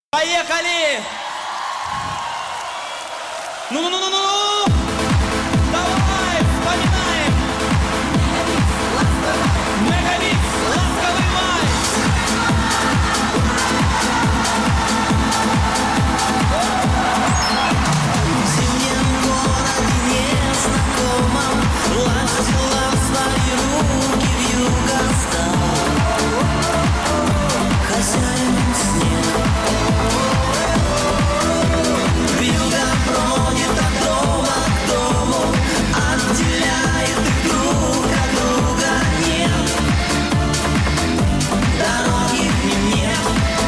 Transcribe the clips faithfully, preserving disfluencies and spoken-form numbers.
Поехали! Ну-ну-ну-ну-ну! Давай, вспоминаем! Мегамикс, ласковый май! В зимнем городе незнакомом властила в свои руки вьюга стал хозяином снег. Вьюга бродит от дома к дому, отделяет их друг от друга нет. Дороги к ним нет,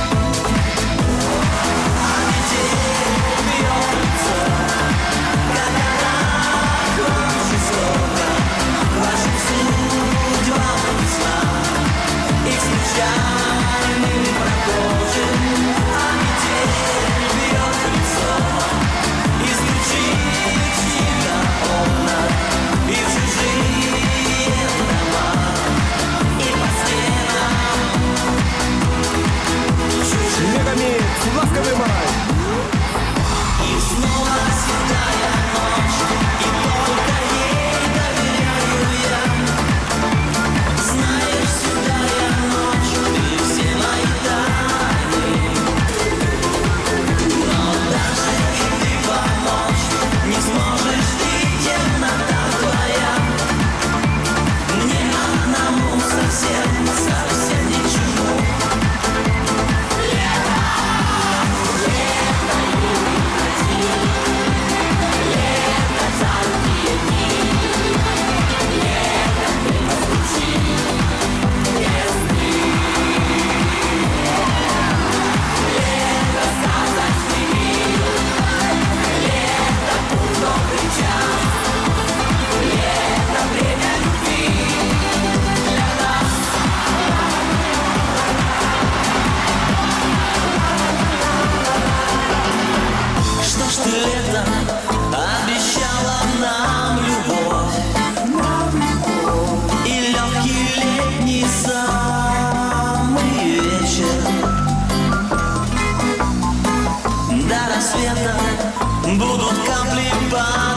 а метель бьет в лицо. Как она к вам жестока, к вашим судьбам весна. И случайным прохожим, а метель бьет в лицо. И стучит всегда окна, и в чужие дома, и по стенам чужих. Мегамикс, ласковый май. И снова седая ночь, и только ей доверяю я. Знаешь, седая ночь, ты все мои тайны. Но даже и ты помочь не сможешь, ты темнота твоя. Мне одному совсем, совсем ничего. Что ж ты летом обещала нам любовь, и легкий летний самый вечер. До рассвета будут капли по